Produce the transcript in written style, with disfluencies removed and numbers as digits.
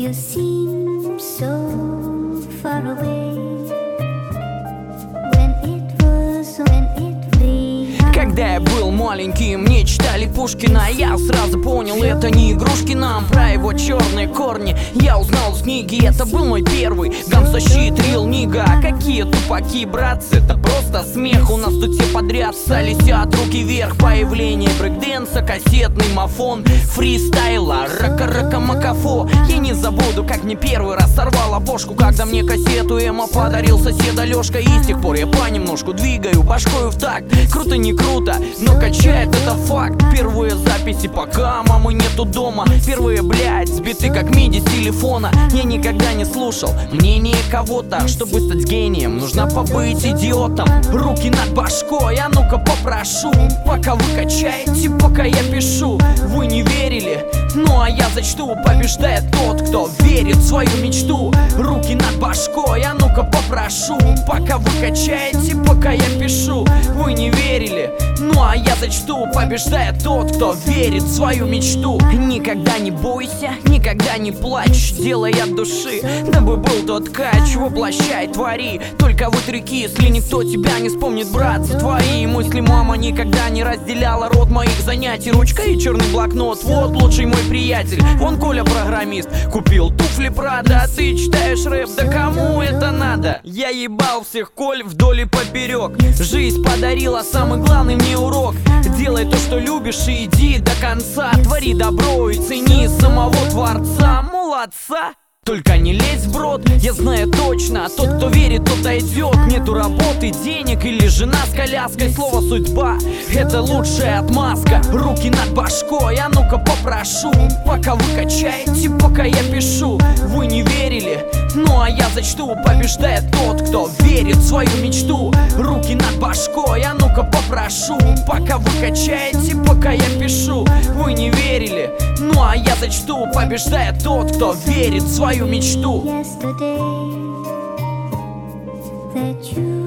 You seem so far away when it began. Когда я был маленьким, мне читали Пушкина. Я сразу понял, это не игрушки нам. Про его черные корни я узнал с книги. Это был мой первый гангста-щит, рил нига. Какие тупаки, братцы, это просто смех. У нас тут все подряд стали сят, руки вверх. Появление брейкденса, кассетный мафон, фристайла, рака-рака-макафо. Я не забуду, как мне первый раз сорвало бошку, когда мне кассету эмо подарил сосед Алёшка. И с тех пор я понемножку двигаю башкою в такт. Круто не круто, но качает это факт. Первые записи, пока мамы нету дома. Первые, блядь, сбиты как миди с телефона. Я никогда не слушал мнение кого-то. Чтобы стать гением, нужно побыть идиотом. Руки над башкой, а ну-ка попрошу. Пока вы качаете, пока я пишу. Вы не верили, ну а я зачту. Побеждает тот, кто верит в свою мечту. Руки над башкой, а ну-ка попрошу. Пока вы качаете, пока я пишу. Вы не верили, ну а я зачту. Побеждает тот, кто верит в свою мечту. Никогда не бойся, никогда не плачь, делай от души, дабы был тот кач. Воплощай, твори, только вытреки, если никто тебя не вспомнит, братцы. Твои мысли мама никогда не разделяла род моих занятий. Ручка и черный блокнот, вот лучший мой приятель. Вон Коля программист, купил туфли Прада. А ты читаешь рэп, да кому это надо? Я ебал всех Коль вдоль и поперек. Жизнь подарила самый главный мне урок. Делай то, что любишь, и иди до конца. Твори добро и цени самого Творца. Молодца! Только не лезь в брод, я знаю точно. Тот, кто верит, тот дойдет. Нету работы, денег или жена с коляской. Слово судьба — это лучшая отмазка. Руки над башкой, а ну-ка попрошу. Пока вы качаете, пока я пишу. Вы не верили, ну а я зачту. Побеждает тот, кто верит в свою мечту. Руки над башкой, а ну-ка попрошу. Пока вы качаете, пока я пишу. Вы не верили, ну а я зачту. Побеждает тот, кто верит в свою мечту. Yesterday that you